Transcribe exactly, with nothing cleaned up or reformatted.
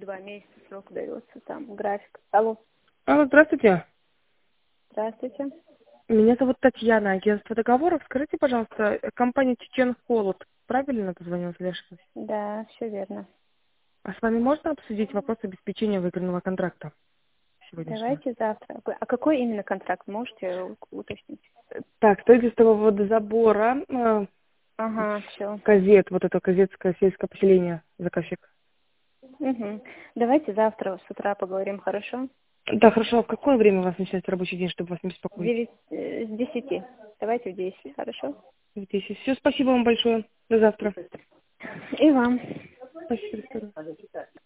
два месяца срок дается, там график. Алло, Алло, здравствуйте. здравствуйте. Меня зовут Татьяна, агентство договоров. Скажите, пожалуйста, э, компания Чечен Холод правильно позвонила, или ошиблась? Да, все верно. А с вами можно обсудить вопрос обеспечения выигранного контракта сегодняшнего? Давайте завтра. Вы- А какой именно контракт можете у- уточнить? Так, строительство водозабора, э, Ага, все. Козет, вот это Козетское сельское поселение, заказчик. Угу. Давайте завтра с утра поговорим, хорошо? Да, хорошо. А в какое время у вас начинается рабочий день, чтобы вас не беспокоить? Девять, э, с десяти. Давайте в десять, хорошо? В десять. Все, спасибо вам большое. До завтра. И вам. Спасибо. До свидания.